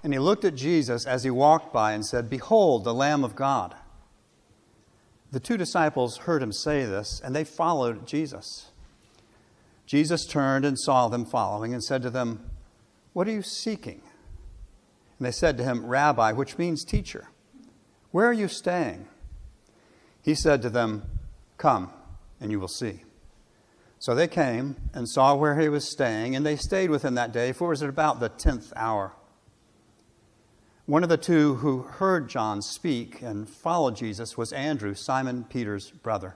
And he looked at Jesus as he walked by and said, "Behold, the Lamb of God." The 2 disciples heard him say this, and they followed Jesus. Jesus turned and saw them following and said to them, "What are you seeking?" And they said to him, "Rabbi," which means teacher, "where are you staying?" He said to them, "Come, and you will see." So they came and saw where he was staying, and they stayed with him that day, for it was at about the 10th hour. One of the 2 who heard John speak and followed Jesus was Andrew, Simon Peter's brother.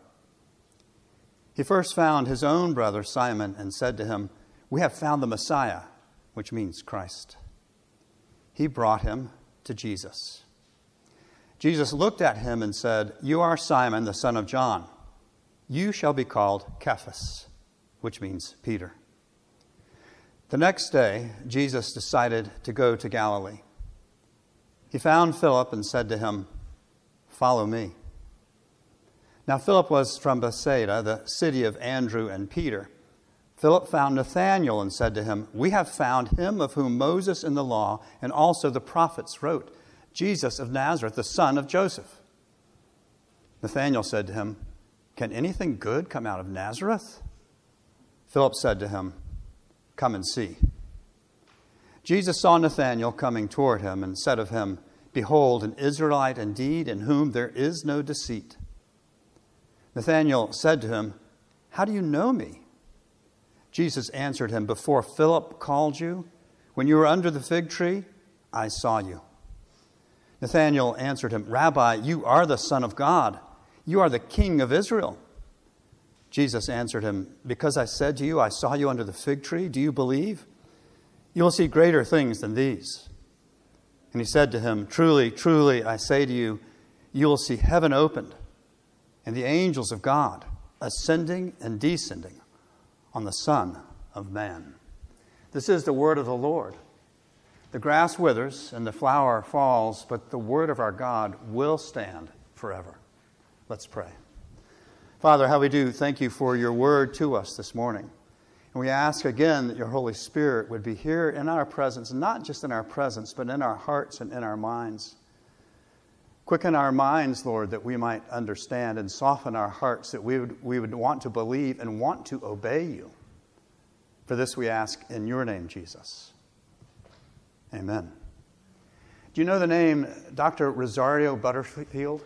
He first found his own brother Simon and said to him, "We have found the Messiah," which means Christ. He brought him to Jesus. Jesus looked at him and said, "You are Simon, the son of John. You shall be called Cephas," which means Peter. The next day, Jesus decided to go to Galilee. He found Philip and said to him, "Follow me." Now Philip was from Bethsaida, the city of Andrew and Peter. Philip found Nathanael and said to him, "We have found him of whom Moses in the law and also the prophets wrote, Jesus of Nazareth, the son of Joseph." Nathanael said to him, "Can anything good come out of Nazareth?" Philip said to him, "Come and see." Jesus saw Nathanael coming toward him and said of him, "Behold, an Israelite indeed, in whom there is no deceit." Nathanael said to him, "How do you know me?" Jesus answered him, "Before Philip called you, when you were under the fig tree, I saw you." Nathanael answered him, "Rabbi, you are the Son of God. You are the King of Israel." Jesus answered him, "Because I said to you, I saw you under the fig tree, do you believe? You will see greater things than these." And he said to him, "Truly, truly, I say to you, you will see heaven opened and the angels of God ascending and descending on the Son of Man." This is the word of the Lord. The grass withers and the flower falls, but the word of our God will stand forever. Let's pray. Father, how we do thank you for your word to us this morning. And we ask again that your Holy Spirit would be here in our presence, not just in our presence, but in our hearts and in our minds. Quicken our minds, Lord, that we might understand, and soften our hearts that we would want to believe and want to obey you. For this we ask in your name, Jesus. Amen. Do you know the name Dr. Rosario Butterfield?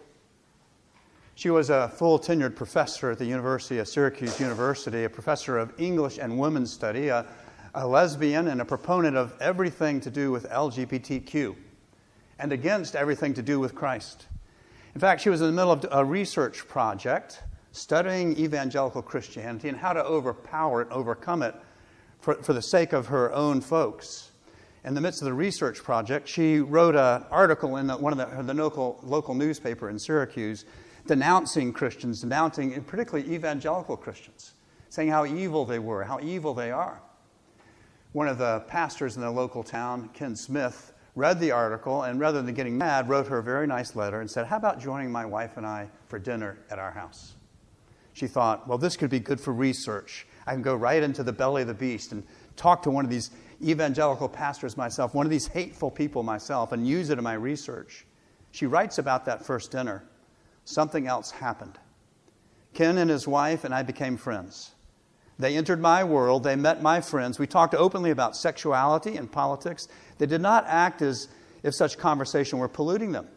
She was a full tenured professor at the University of Syracuse University, a professor of English and women's study, a lesbian and a proponent of everything to do with LGBTQ and against everything to do with Christ. In fact, she was in the middle of a research project studying evangelical Christianity and how to overpower it, overcome it for the sake of her own folks. In the midst of the research project, she wrote an article in one of the local newspaper in Syracuse denouncing Christians, denouncing particularly evangelical Christians, saying how evil they were, how evil they are. One of the pastors in the local town, Ken Smith, read the article and rather than getting mad, wrote her a very nice letter and said, "How about joining my wife and I for dinner at our house?" She thought, well, this could be good for research. I can go right into the belly of the beast and talk to one of these evangelical pastors myself, one of these hateful people myself, and use it in my research. She writes about that first dinner. Something else happened. Ken and his wife and I became friends. They entered my world. They met my friends. We talked openly about sexuality and politics. They did not act as if such conversation were polluting them.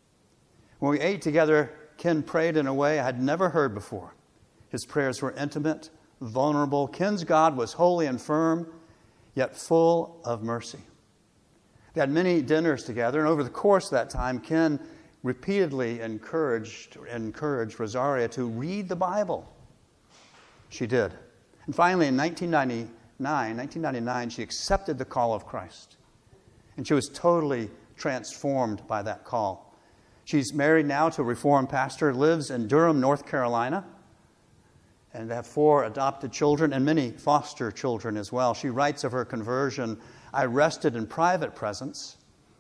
When we ate together, Ken prayed in a way I had never heard before. His prayers were intimate, vulnerable. Ken's God was holy and firm, yet full of mercy. They had many dinners together, and over the course of that time, Ken repeatedly encouraged Rosaria to read the Bible. She did. And finally, in 1999, she accepted the call of Christ. And she was totally transformed by that call. She's married now to a Reformed pastor, lives in Durham, North Carolina, and they have 4 adopted children and many foster children as well. She writes of her conversion, "I rested in private presence,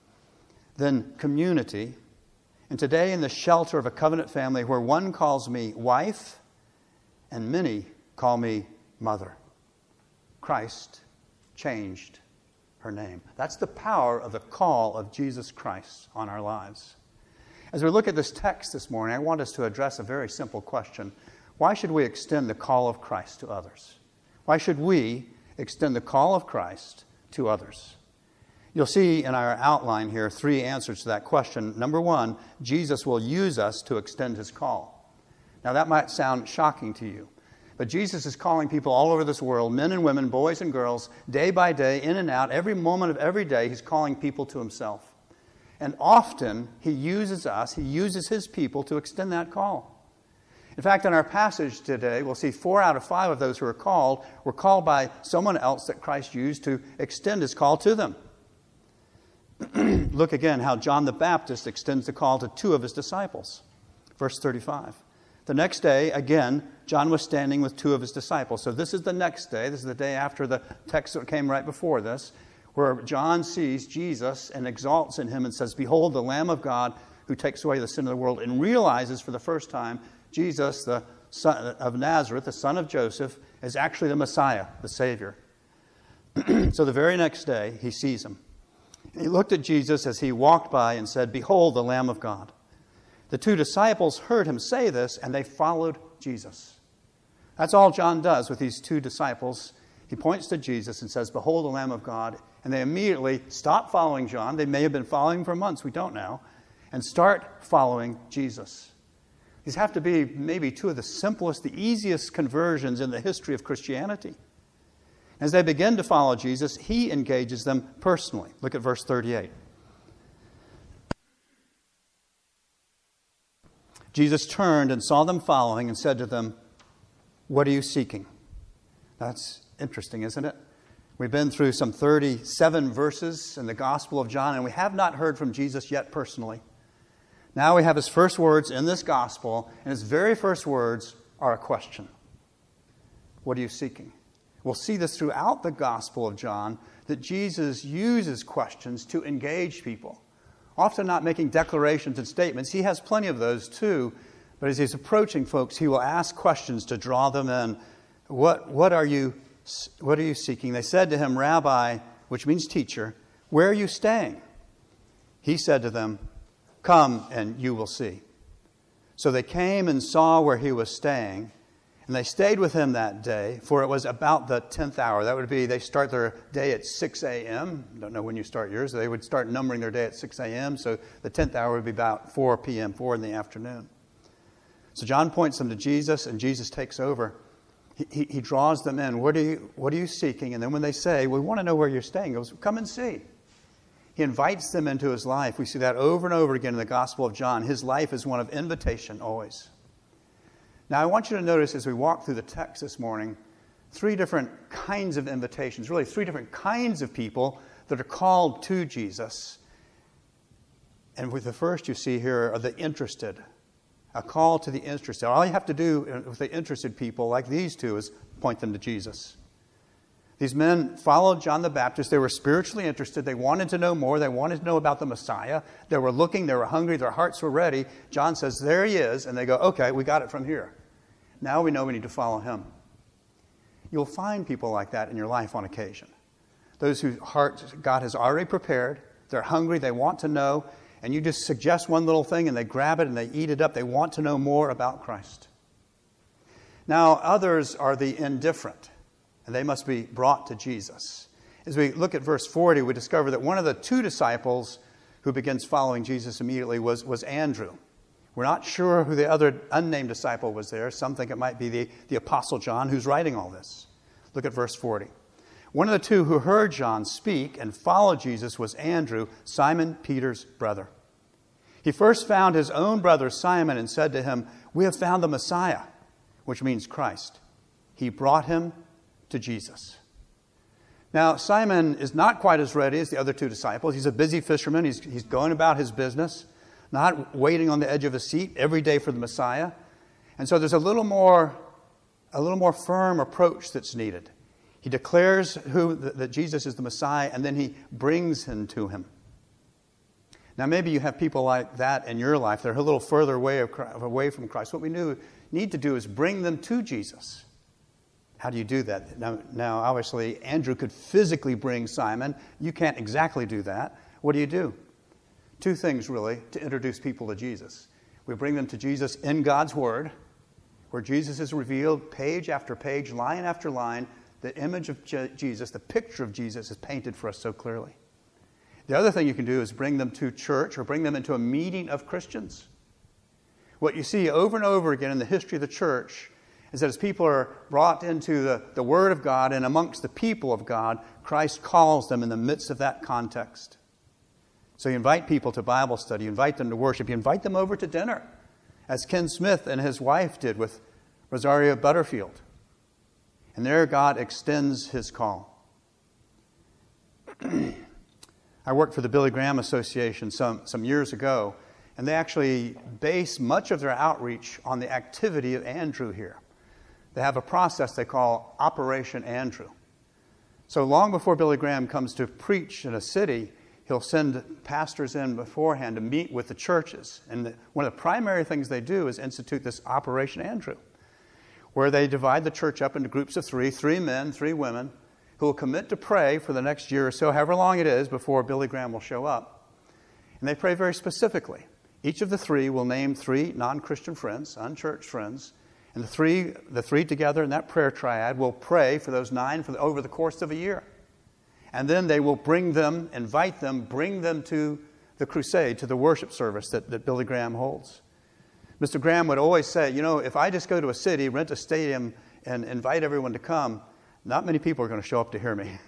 then community, and today in the shelter of a covenant family where one calls me wife and many call me mother." Christ changed her name. That's the power of the call of Jesus Christ on our lives. As we look at this text this morning, I want us to address a very simple question. Why should we extend the call of Christ to others? Why should we extend the call of Christ to others? You'll see in our outline here 3 answers to that question. Number 1, Jesus will use us to extend his call. Now that might sound shocking to you, but Jesus is calling people all over this world, men and women, boys and girls, day by day, in and out, every moment of every day, he's calling people to himself. And often he uses us, he uses his people to extend that call. In fact, in our passage today, we'll see 4 out of 5 of those who were called by someone else that Christ used to extend his call to them. Look again how John the Baptist extends the call to 2 of his disciples. Verse 35. The next day, again, John was standing with 2 of his disciples. So this is the next day. This is the day after the text that came right before this, where John sees Jesus and exalts in him and says, "Behold, the Lamb of God who takes away the sin of the world," and realizes for the first time Jesus, the son of Nazareth, the son of Joseph, is actually the Messiah, the Savior. So the very next day, he sees him. He looked at Jesus as he walked by and said, "Behold, the Lamb of God." The 2 disciples heard him say this, and they followed Jesus. That's all John does with these 2 disciples. He points to Jesus and says, "Behold, the Lamb of God." And they immediately stop following John. They may have been following for months, we don't know, and start following Jesus. These have to be maybe 2 of the simplest, the easiest conversions in the history of Christianity. As they begin to follow Jesus, he engages them personally. Look at verse 38. Jesus turned and saw them following and said to them, "What are you seeking?" That's interesting, isn't it? We've been through some 37 verses in the Gospel of John, and we have not heard from Jesus yet personally. Now we have his first words in this Gospel, and his very first words are a question. What are you seeking? We'll see this throughout the Gospel of John, that Jesus uses questions to engage people. Often not making declarations and statements. He has plenty of those too. But as he's approaching folks, he will ask questions to draw them in. What are you seeking? They said to him, "Rabbi," which means teacher, "where are you staying?" He said to them, "Come and you will see." So they came and saw where he was staying. And they stayed with him that day, for it was about the 10th hour. That would be, they start their day at 6 a.m. Don't know when you start yours. They would start numbering their day at 6 a.m. So the 10th hour would be about 4 p.m., 4 in the afternoon. So John points them to Jesus, and Jesus takes over. He draws them in. What are you seeking? And then when they say, "We want to know where you're staying," he goes, "Come and see." He invites them into his life. We see that over and over again in the Gospel of John. His life is one of invitation always. Now, I want you to notice as we walk through the text this morning, 3 different kinds of invitations, really 3 different kinds of people that are called to Jesus. And with the first you see here are the interested, a call to the interested. All you have to do with the interested people like these 2 is point them to Jesus. These men followed John the Baptist. They were spiritually interested. They wanted to know more. They wanted to know about the Messiah. They were looking. They were hungry. Their hearts were ready. John says, "There he is." And they go, "Okay, we got it from here. Now we know we need to follow him." You'll find people like that in your life on occasion. Those whose hearts God has already prepared. They're hungry. They want to know. And you just suggest one little thing and they grab it and they eat it up. They want to know more about Christ. Now others are the indifferent. And they must be brought to Jesus. As we look at verse 40, we discover that one of the 2 disciples who begins following Jesus immediately was Andrew. We're not sure who the other unnamed disciple was there. Some think it might be the Apostle John who's writing all this. Look at verse 40. One of the 2 who heard John speak and followed Jesus was Andrew, Simon Peter's brother. He first found his own brother Simon and said to him, "We have found the Messiah," which means Christ. He brought him to Jesus. Now, Simon is not quite as ready as the other 2 disciples. He's a busy fisherman. He's going about his business, not waiting on the edge of a seat every day for the Messiah. And so there's a little more firm approach that's needed. He declares that Jesus is the Messiah, and then he brings him to him. Now, maybe you have people like that in your life. They're a little further away from Christ. What we need to do is bring them to Jesus. How do you do that? Now, obviously, Andrew could physically bring Simon. You can't exactly do that. What do? Two things, really, to introduce people to Jesus. We bring them to Jesus in God's Word, where Jesus is revealed page after page, line after line. The image of Jesus, the picture of Jesus is painted for us so clearly. The other thing you can do is bring them to church or bring them into a meeting of Christians. What you see over and over again in the history of the church is that as people are brought into the Word of God and amongst the people of God, Christ calls them in the midst of that context. So you invite people to Bible study, you invite them to worship, you invite them over to dinner, as Ken Smith and his wife did with Rosaria Butterfield. And there God extends His call. I worked for the Billy Graham Association some years ago, and they actually base much of their outreach on the activity of Andrew here. They have a process they call Operation Andrew. So long before Billy Graham comes to preach in a city, he'll send pastors in beforehand to meet with the churches. And one of the primary things they do is institute this Operation Andrew, where they divide the church up into groups of three men, 3 women, who will commit to pray for the next year or so, however long it is, before Billy Graham will show up. And they pray very specifically. Each of the 3 will name 3 non-Christian friends, unchurched friends, and the three together in that prayer triad will pray for those 9 over the course of a year. And then they will bring them to the crusade, to the worship service that Billy Graham holds. Mr. Graham would always say, if I just go to a city, rent a stadium, and invite everyone to come, not many people are going to show up to hear me.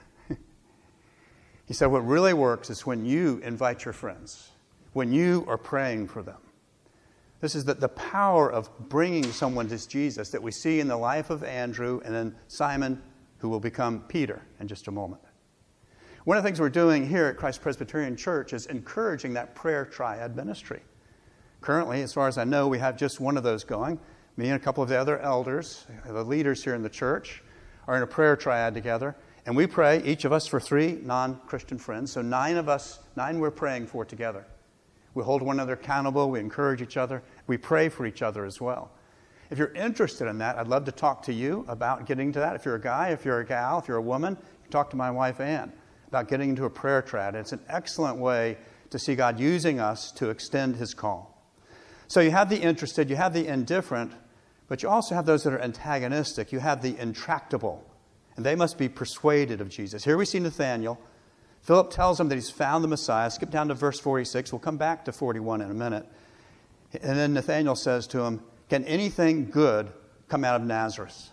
He said, what really works is when you invite your friends, when you are praying for them. This is the power of bringing someone to Jesus that we see in the life of Andrew and then Simon, who will become Peter in just a moment. One of the things we're doing here at Christ Presbyterian Church is encouraging that prayer triad ministry. Currently, as far as I know, we have just one of those going. Me and a couple of the other elders, the leaders here in the church, are in a prayer triad together. And we pray, each of us, for 3 non-Christian friends. So 9 we're praying for together. We hold one another accountable. We encourage each other. We pray for each other as well. If you're interested in that, I'd love to talk to you about getting to that. If you're a guy, if you're a gal, if you're a woman, you can talk to my wife, Ann, about getting into a prayer triad. It's an excellent way to see God using us to extend His call. So you have the interested, you have the indifferent, but you also have those that are antagonistic. You have the intractable, and they must be persuaded of Jesus. Here we see Nathanael. Philip tells him that he's found the Messiah. Skip down to verse 46. We'll come back to 41 in a minute. And then Nathanael says to him, can anything good come out of Nazareth?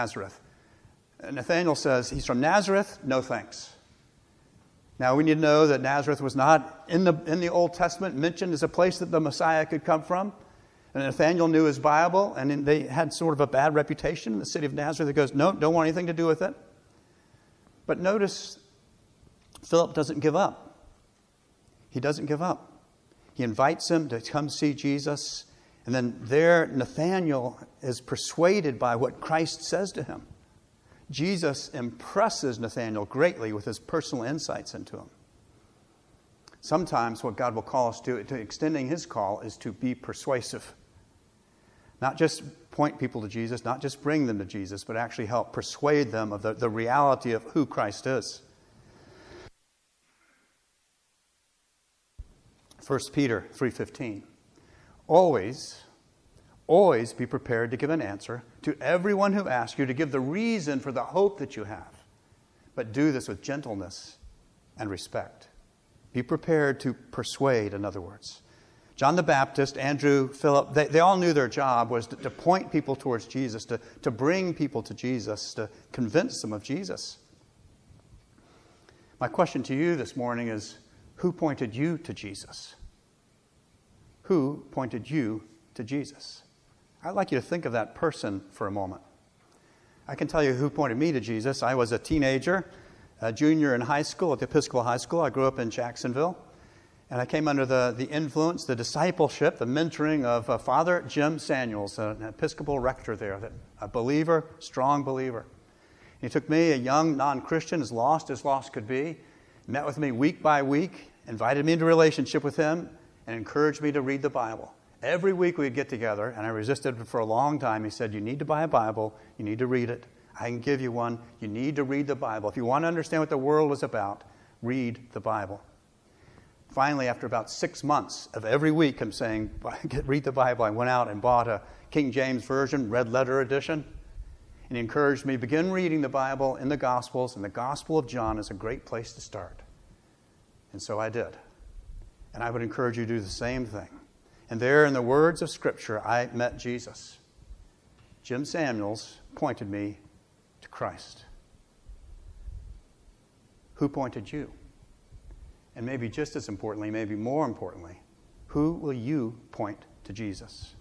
And Nathanael says, he's from Nazareth? No thanks. Now we need to know that Nazareth was not in the Old Testament mentioned as a place that the Messiah could come from. And Nathanael knew his Bible, and they had sort of a bad reputation in the city of Nazareth. He goes, no, don't want anything to do with it. But notice, Philip doesn't give up. He doesn't give up. He invites him to come see Jesus. And then there, Nathanael is persuaded by what Christ says to him. Jesus impresses Nathanael greatly with his personal insights into him. Sometimes what God will call us to extending His call is to be persuasive. Not just point people to Jesus, not just bring them to Jesus, but actually help persuade them of the reality of who Christ is. 1 Peter 3:15. Always be prepared to give an answer to everyone who asks you to give the reason for the hope that you have. But do this with gentleness and respect. Be prepared to persuade, in other words. John the Baptist, Andrew, Philip, they all knew their job was to point people towards Jesus, to bring people to Jesus, to convince them of Jesus. My question to you this morning is, who pointed you to Jesus? Who pointed you to Jesus? I'd like you to think of that person for a moment. I can tell you who pointed me to Jesus. I was a teenager, a junior in high school at the Episcopal High School. I grew up in Jacksonville. And I came under the influence, the discipleship, the mentoring of Father Jim Samuels, an Episcopal rector there, a believer, strong believer. He took me, a young non-Christian, as lost could be, met with me week by week, invited me into a relationship with him, and encouraged me to read the Bible. Every week we'd get together, and I resisted for a long time. He said, you need to buy a Bible. You need to read it. I can give you one. You need to read the Bible. If you want to understand what the world is about, read the Bible. Finally, after about 6 months of every week, I'm saying, read the Bible, I went out and bought a King James Version, red letter edition. And he encouraged me, begin reading the Bible in the Gospels, and the Gospel of John is a great place to start. And so I did. And I would encourage you to do the same thing. And there, in the words of Scripture, I met Jesus. Jim Samuels pointed me to Christ. Who pointed you? And maybe just as importantly, maybe more importantly, who will you point to Jesus?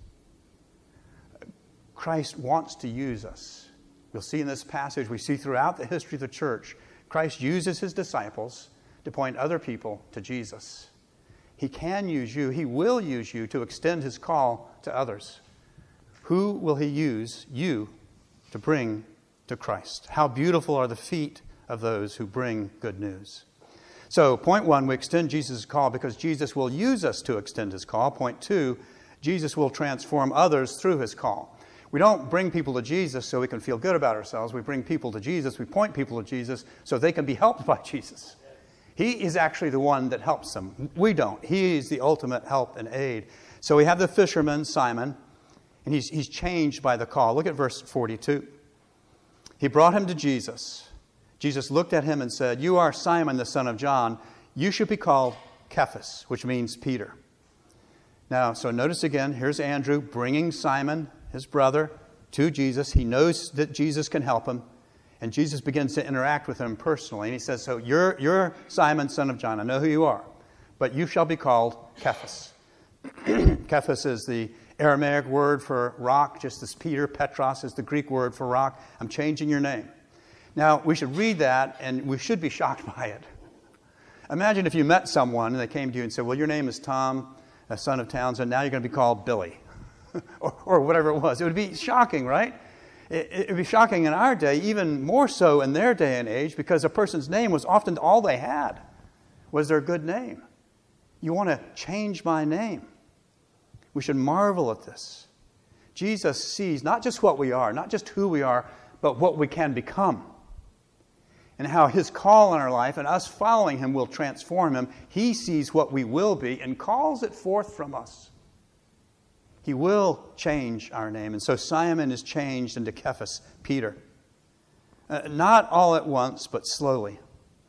Christ wants to use us. We'll see in this passage, we see throughout the history of the church, Christ uses his disciples to point other people to Jesus. He can use you, he will use you to extend his call to others. Who will he use you to bring to Christ? How beautiful are the feet of those who bring good news. So, point one, we extend Jesus' call because Jesus will use us to extend his call. Point two, Jesus will transform others through his call. We don't bring people to Jesus so we can feel good about ourselves. We bring people to Jesus, we point people to Jesus so they can be helped by Jesus. He is actually the one that helps them. We don't. He is the ultimate help and aid. So we have the fisherman, Simon, and he's changed by the call. Look at verse 42. He brought him to Jesus. Jesus looked at him and said, "You are Simon, the son of John. You should be called Cephas," which means Peter. Now, so notice again, here's Andrew bringing Simon, his brother, to Jesus. He knows that Jesus can help him. And Jesus begins to interact with him personally. And he says, so you're Simon, son of John. I know who you are. But you shall be called Cephas. Cephas is the Aramaic word for rock, just as Peter. Petros is the Greek word for rock. I'm changing your name. Now, we should read that, and we should be shocked by it. Imagine if you met someone, and they came to you and said, well, your name is Tom, son of Townsend. Now you're going to be called Billy. or whatever it was. It would be shocking, right? It would be shocking in our day, even more so in their day and age, because a person's name was often all they had, was their good name. You want to change my name. We should marvel at this. Jesus sees not just what we are, not just who we are, but what we can become. And how his call in our life and us following him will transform him. He sees what we will be and calls it forth from us. He will change our name. And so Simon is changed into Cephas, Peter. Not all at once, but slowly.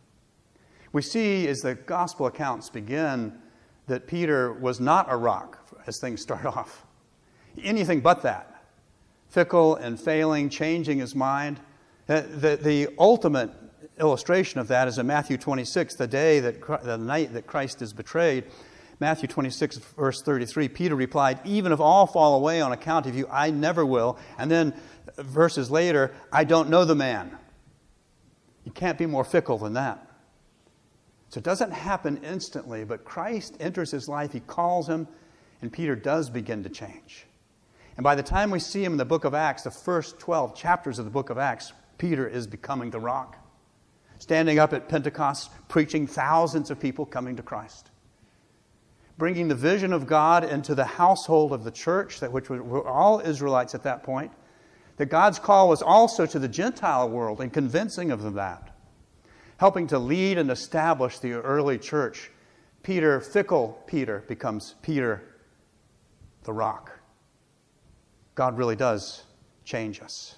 We see as the gospel accounts begin that Peter was not a rock as things start off. Anything but that. Fickle and failing, changing his mind. The ultimate illustration of that is in Matthew 26, the night that Christ is betrayed. Matthew 26, verse 33, Peter replied, "Even if all fall away on account of you, I never will." And then verses later, "I don't know the man." You can't be more fickle than that. So it doesn't happen instantly, but Christ enters his life, he calls him, and Peter does begin to change. And by the time we see him in the book of Acts, the first 12 chapters of the book of Acts, Peter is becoming the rock. Standing up at Pentecost, preaching, thousands of people coming to Christ. Bringing the vision of God into the household of the church, which were all Israelites at that point. That God's call was also to the Gentile world and convincing of them that. Helping to lead and establish the early church. Peter, fickle Peter, becomes Peter, the rock. God really does change us.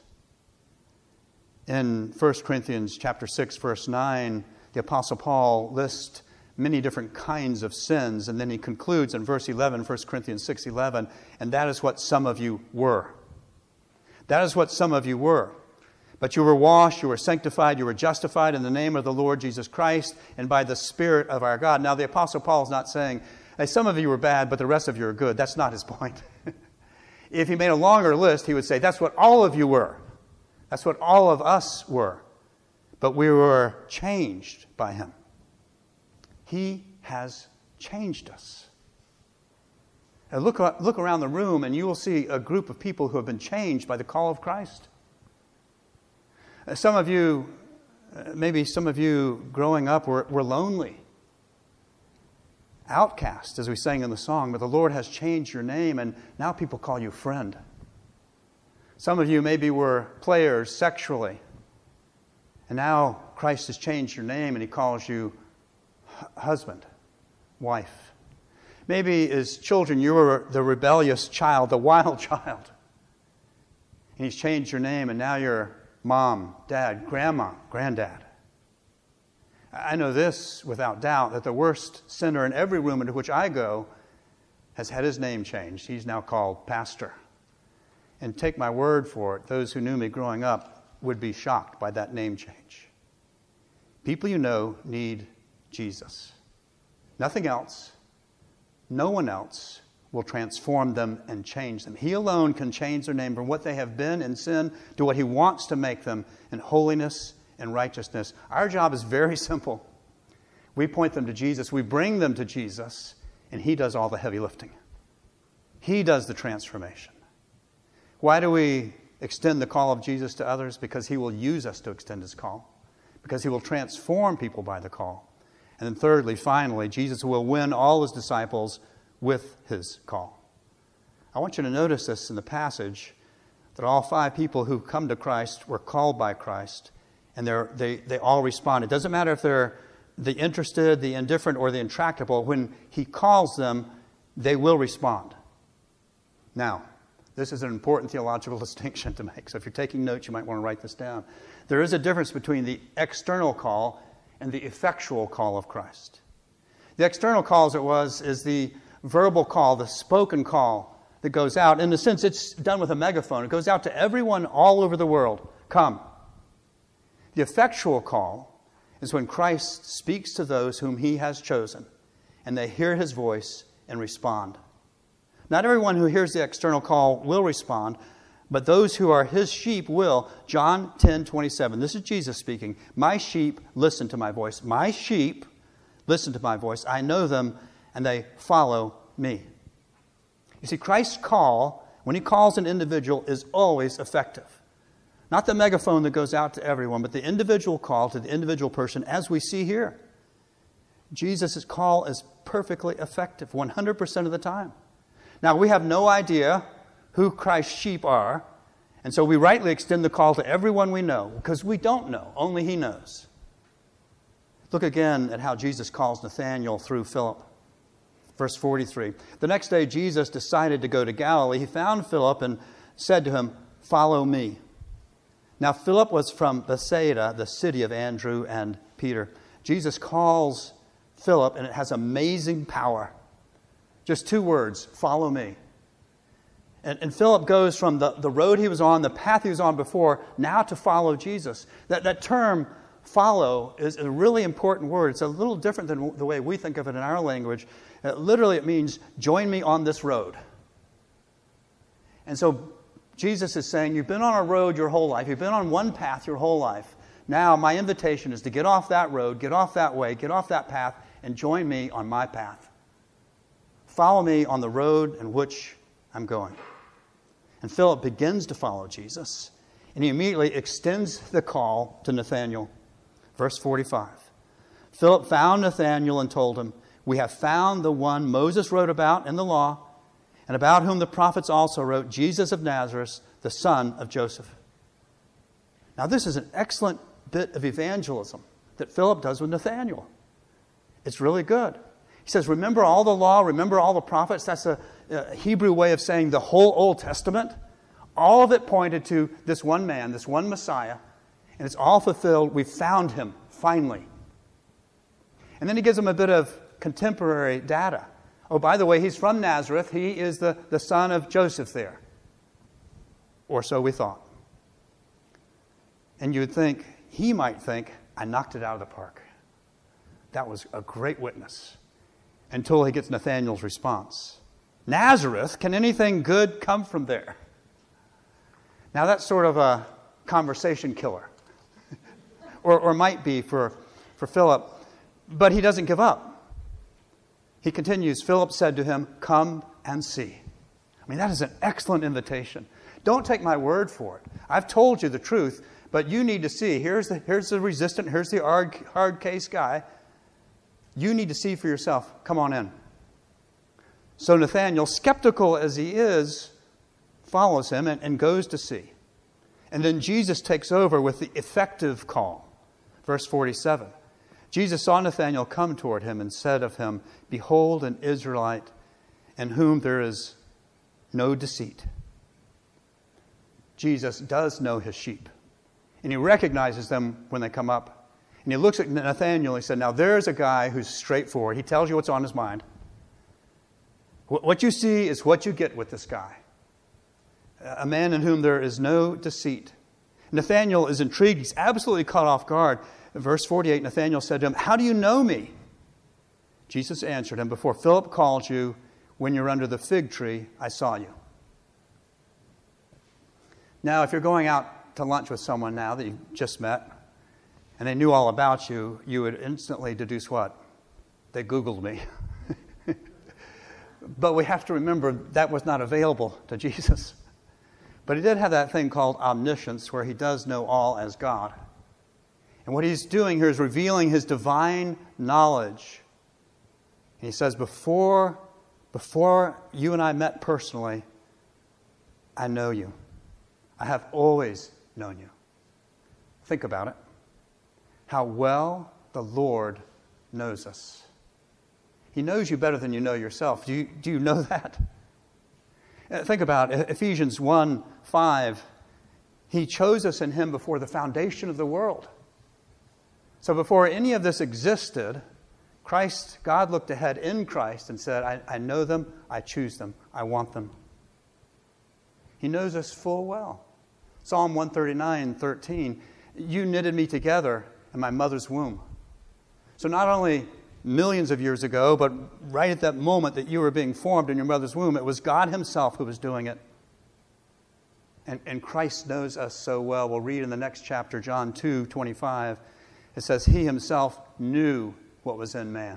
In 1 Corinthians chapter 6, verse 9, the Apostle Paul lists many different kinds of sins. And then he concludes in verse 11, 1 Corinthians 6:11, and that is what some of you were. That is what some of you were. But you were washed, you were sanctified, you were justified in the name of the Lord Jesus Christ and by the Spirit of our God. Now the Apostle Paul is not saying, hey, some of you were bad, but the rest of you are good. That's not his point. If he made a longer list, he would say, that's what all of you were. That's what all of us were. But we were changed by him. He has changed us. And look around the room and you will see a group of people who have been changed by the call of Christ. Some of you, maybe some of you growing up were lonely. Outcast, as we sang in the song, but the Lord has changed your name and now people call you friend. Some of you maybe were players sexually, and now Christ has changed your name and He calls you husband, wife. Maybe as children you were the rebellious child, the wild child. And He's changed your name and now you're mom, dad, grandma, granddad. I know this without doubt, that the worst sinner in every room into which I go has had his name changed. He's now called pastor. And take my word for it, those who knew me growing up would be shocked by that name change. People you know need Jesus. Nothing else, no one else will transform them and change them. He alone can change their name from what they have been in sin to what He wants to make them in holiness and righteousness. Our job is very simple. We point them to Jesus, we bring them to Jesus, and He does all the heavy lifting. He does the transformation. Why do we extend the call of Jesus to others? Because He will use us to extend His call. Because He will transform people by the call. And then thirdly, finally, Jesus will win all His disciples with His call. I want you to notice this in the passage, that all 5 people who come to Christ were called by Christ, and they all respond. It doesn't matter if they're the interested, the indifferent, or the intractable. When He calls them, they will respond. Now, this is an important theological distinction to make. So if you're taking notes, you might want to write this down. There is a difference between the external call and the effectual call of Christ. The external call, as it was, is the verbal call, the spoken call that goes out. In a sense, it's done with a megaphone. It goes out to everyone all over the world. Come. The effectual call is when Christ speaks to those whom He has chosen, and they hear His voice and respond. Not everyone who hears the external call will respond, but those who are His sheep will. John 10:27. This is Jesus speaking. My sheep listen to my voice. My sheep listen to my voice. I know them, and they follow me. You see, Christ's call, when He calls an individual, is always effective. Not the megaphone that goes out to everyone, but the individual call to the individual person, as we see here. Jesus' call is perfectly effective 100% of the time. Now, we have no idea who Christ's sheep are, and so we rightly extend the call to everyone we know, because we don't know. Only He knows. Look again at how Jesus calls Nathanael through Philip. Verse 43. The next day, Jesus decided to go to Galilee. He found Philip and said to him, "Follow me." Now, Philip was from Bethsaida, the city of Andrew and Peter. Jesus calls Philip, and it has amazing power. Just 2 words, follow me. And Philip goes from the road he was on, the path he was on before, now to follow Jesus. That term, follow, is a really important word. It's a little different than the way we think of it in our language. Literally, it means, join me on this road. And so Jesus is saying, you've been on a road your whole life. You've been on one path your whole life. Now, my invitation is to get off that road, get off that way, get off that path, and join me on my path. Follow me on the road in which I'm going. And Philip begins to follow Jesus, and he immediately extends the call to Nathanael. Verse 45. Philip found Nathanael and told him, "We have found the one Moses wrote about in the law, and about whom the prophets also wrote, Jesus of Nazareth, the son of Joseph." Now, this is an excellent bit of evangelism that Philip does with Nathanael. It's really good. He says, remember all the law, remember all the prophets. That's a Hebrew way of saying the whole Old Testament. All of it pointed to this one man, this one Messiah, and it's all fulfilled. We found Him, finally. And then he gives them a bit of contemporary data. Oh, by the way, He's from Nazareth. He is the son of Joseph there. Or so we thought. And you would think, he might think, I knocked it out of the park. That was a great witness. Until he gets Nathanael's response. Nazareth? Can anything good come from there? Now that's sort of a conversation killer. or might be for Philip. But he doesn't give up. He continues, Philip said to him, "Come and see." I mean, that is an excellent invitation. Don't take my word for it. I've told you the truth, but you need to see. Here's the resistant, here's the hard case guy. You need to see for yourself. Come on in. So Nathanael, skeptical as he is, follows him and goes to see. And then Jesus takes over with the effective call. Verse 47. Jesus saw Nathanael come toward him and said of him, "Behold, an Israelite in whom there is no deceit." Jesus does know his sheep. And he recognizes them when they come up. And he looks at Nathanael and he said, "Now there's a guy who's straightforward. He tells you what's on his mind. What you see is what you get with this guy. A man in whom there is no deceit." Nathanael is intrigued. He's absolutely caught off guard. In verse 48, Nathanael said to him, "How do you know me?" Jesus answered him, "Before Philip called you, when you were under the fig tree, I saw you." Now, if you're going out to lunch with someone now that you just met, and they knew all about you, you would instantly deduce what? They Googled me. But we have to remember that was not available to Jesus. But he did have that thing called omniscience, where he does know all as God. And what he's doing here is revealing his divine knowledge. And he says, before you and I met personally, I know you. I have always known you. Think about it. How well the Lord knows us. He knows you better than you know yourself. Do you know that? Think about it. Ephesians 1:5. He chose us in him before the foundation of the world. So before any of this existed, God looked ahead in Christ and said, I know them, I choose them, I want them. He knows us full well. Psalm 139:13, you knitted me together in my mother's womb. So not only millions of years ago, but right at that moment that you were being formed in your mother's womb, it was God himself who was doing it. And Christ knows us so well. We'll read in the next chapter, John 2:25. It says, he himself knew what was in man.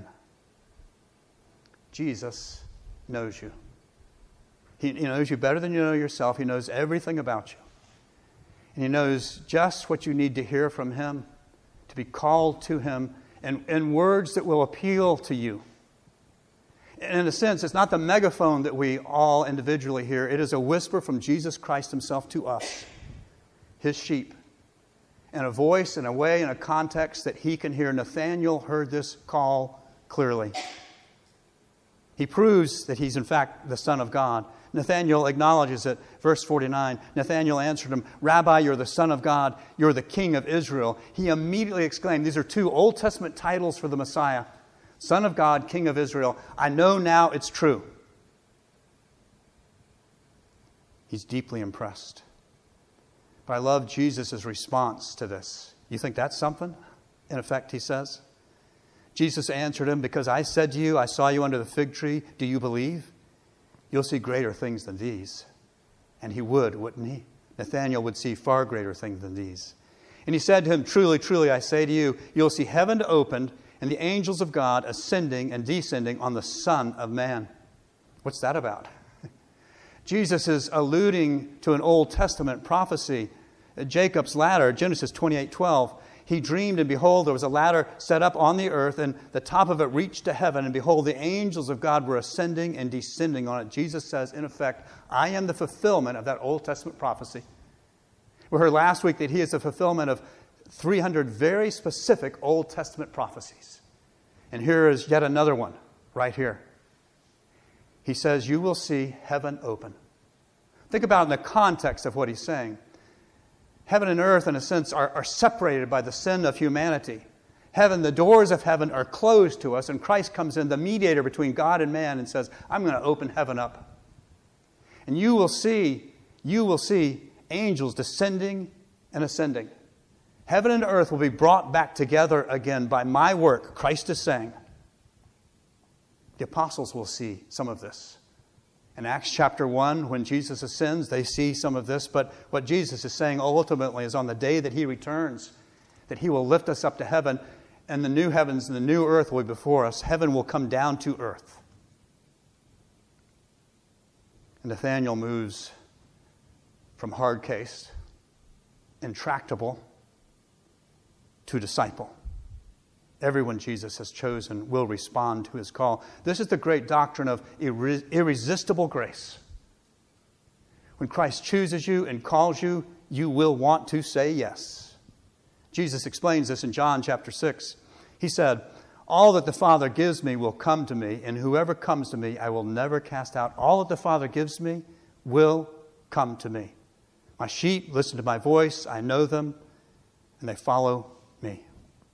Jesus knows you. He knows you better than you know yourself. He knows everything about you. And he knows just what you need to hear from him, to be called to him, and words that will appeal to you. And in a sense, it's not the megaphone that we all individually hear. It is a whisper from Jesus Christ himself to us, his sheep. In a voice, in a way, in a context that he can hear. Nathanael heard this call clearly. He proves that he's in fact the Son of God. Nathanael acknowledges it. Verse 49, Nathanael answered him, Rabbi, you're the Son of God. You're the King of Israel. He immediately exclaimed, these are two Old Testament titles for the Messiah. Son of God, King of Israel. I know now it's true. He's deeply impressed. But I love Jesus' response to this. You think that's something? In effect, he says. Jesus answered him, because I said to you, I saw you under the fig tree. Do you believe? You'll see greater things than these. And he would, wouldn't he? Nathanael would see far greater things than these. And he said to him, truly, truly, I say to you, you'll see heaven opened and the angels of God ascending and descending on the Son of Man. What's that about? Jesus is alluding to an Old Testament prophecy. Jacob's ladder, Genesis 28:12. He dreamed, and behold, there was a ladder set up on the earth, and the top of it reached to heaven, and behold, the angels of God were ascending and descending on it. Jesus says, in effect, I am the fulfillment of that Old Testament prophecy. We heard last week that he is the fulfillment of 300 very specific Old Testament prophecies. And here is yet another one, right here. He says, you will see heaven open. Think about it in the context of what he's saying. Heaven and earth, in a sense, are separated by the sin of humanity. Heaven, the doors of heaven are closed to us, and Christ comes in, the mediator between God and man, and says, I'm going to open heaven up. And you will see angels descending and ascending. Heaven and earth will be brought back together again by my work, Christ is saying. The apostles will see some of this. In Acts chapter 1, when Jesus ascends, they see some of this. But what Jesus is saying ultimately is on the day that he returns, that he will lift us up to heaven, and the new heavens and the new earth will be before us. Heaven will come down to earth. And Nathanael moves from hard case, intractable, to disciple. Everyone Jesus has chosen will respond to his call. This is the great doctrine of irresistible grace. When Christ chooses you and calls you, you will want to say yes. Jesus explains this in John chapter 6. He said, "All that the Father gives me will come to me, and whoever comes to me I will never cast out. All that the Father gives me will come to me. My sheep listen to my voice, I know them, and they follow me."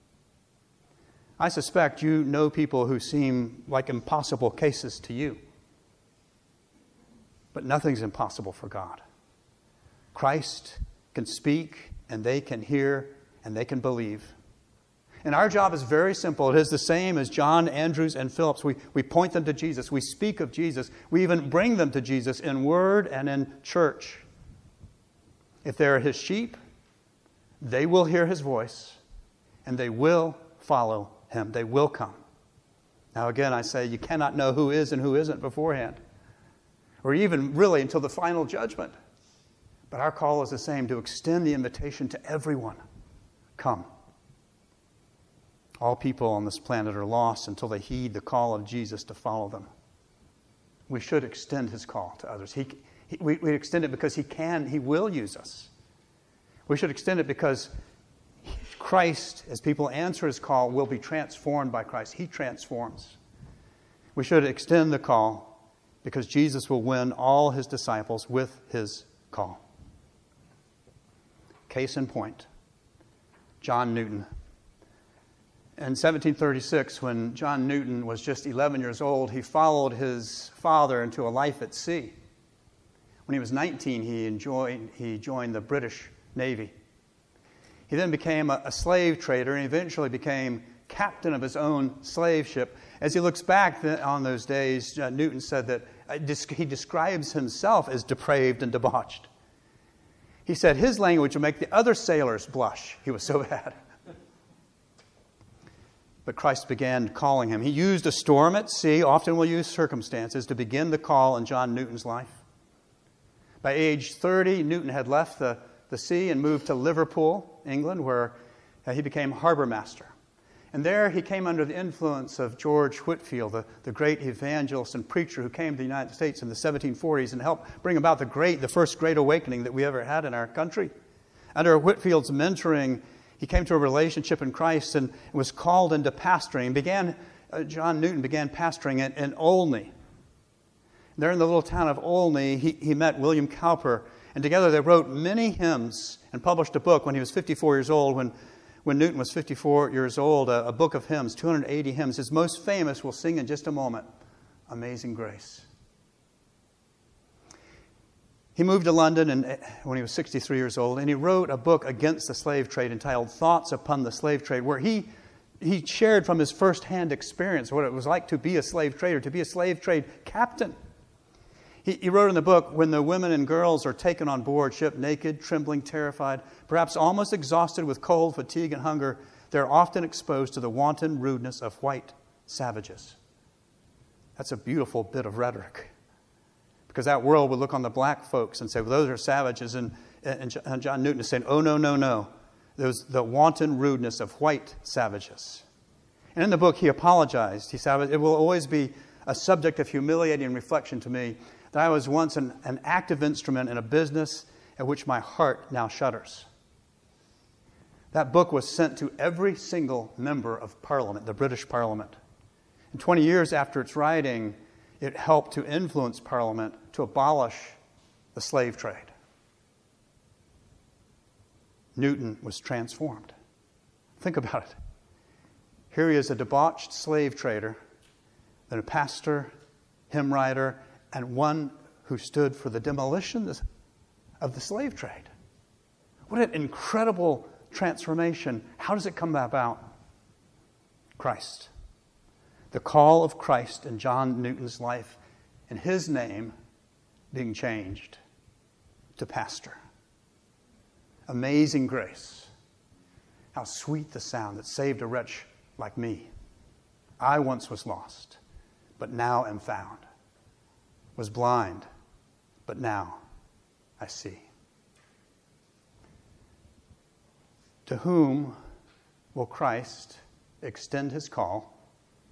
I suspect you know people who seem like impossible cases to you. But nothing's impossible for God. Christ can speak, and they can hear, and they can believe. And our job is very simple. It is the same as John, Andrews, and Philip's. We point them to Jesus. We speak of Jesus. We even bring them to Jesus in word and in church. If they are his sheep, they will hear his voice, and they will follow him. They will come. Now again, I say you cannot know who is and who isn't beforehand, or even really until the final judgment. But our call is the same, to extend the invitation to everyone. Come. All people on this planet are lost until they heed the call of Jesus to follow them. We should extend his call to others. We extend it because he will use us. We should extend it because Christ, as people answer his call, will be transformed by Christ. He transforms. We should extend the call because Jesus will win all his disciples with his call. Case in point, John Newton. In 1736, when John Newton was just 11 years old, he followed his father into a life at sea. When he was 19, he joined the British Navy. He then became a slave trader and eventually became captain of his own slave ship. As he looks back on those days, Newton said that he describes himself as depraved and debauched. He said his language would make the other sailors blush. He was so bad. But Christ began calling him. He used a storm at sea, often will use circumstances, to begin the call in John Newton's life. By age 30, Newton had left the sea and moved to Liverpool, England, where he became harbor master. And there he came under the influence of George Whitefield, the great evangelist and preacher who came to the United States in the 1740s and helped bring about the first great awakening that we ever had in our country. Under Whitefield's mentoring, he came to a relationship in Christ and was called into pastoring. John Newton began pastoring in Olney. There in the little town of Olney, he met William Cowper, and together they wrote many hymns and published a book when he was 54 years old. When Newton was 54 years old, a book of hymns, 280 hymns. His most famous we'll sing in just a moment, Amazing Grace. He moved to London when he was 63 years old, and he wrote a book against the slave trade entitled Thoughts Upon the Slave Trade, where he shared from his first-hand experience what it was like to be a slave trader, to be a slave trade captain. He wrote in the book, when the women and girls are taken on board ship naked, trembling, terrified, perhaps almost exhausted with cold, fatigue, and hunger, they're often exposed to the wanton rudeness of white savages. That's a beautiful bit of rhetoric. Because that world would look on the black folks and say, well, those are savages. And John Newton is saying, oh, no, no, no. There's the wanton rudeness of white savages. And in the book, he apologized. He said, it will always be a subject of humiliating reflection to me that I was once an active instrument in a business at which my heart now shudders. That book was sent to every single member of Parliament, the British Parliament. And 20 years after its writing, it helped to influence Parliament to abolish the slave trade. Newton was transformed. Think about it. Here he is, a debauched slave trader, then a pastor, hymn writer, and one who stood for the demolition of the slave trade. What an incredible transformation. How does it come about? Christ. The call of Christ in John Newton's life, and his name being changed to pastor. Amazing grace. How sweet the sound that saved a wretch like me. I once was lost, but now am found. Was blind, but now I see. To whom will Christ extend his call?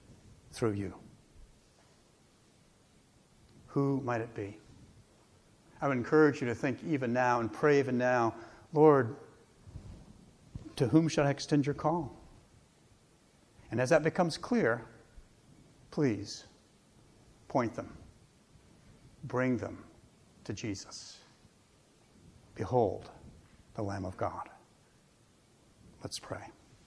Through you. Who might it be? I would encourage you to think even now and pray even now, Lord, to whom should I extend your call? And as that becomes clear, please point them, bring them to Jesus. Behold, the Lamb of God. Let's pray.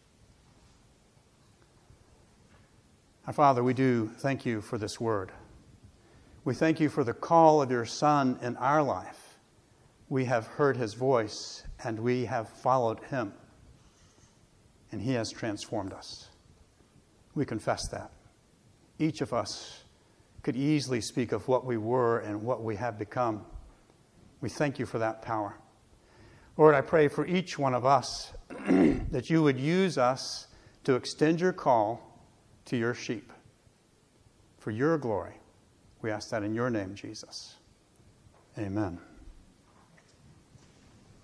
Our Father, we do thank you for this word. We thank you for the call of your Son in our life. We have heard his voice and we have followed him. And he has transformed us. We confess that. Each of us could easily speak of what we were and what we have become. We thank you for that power. Lord, I pray for each one of us that you would use us to extend your call to your sheep. For your glory, we ask that in your name, Jesus. Amen.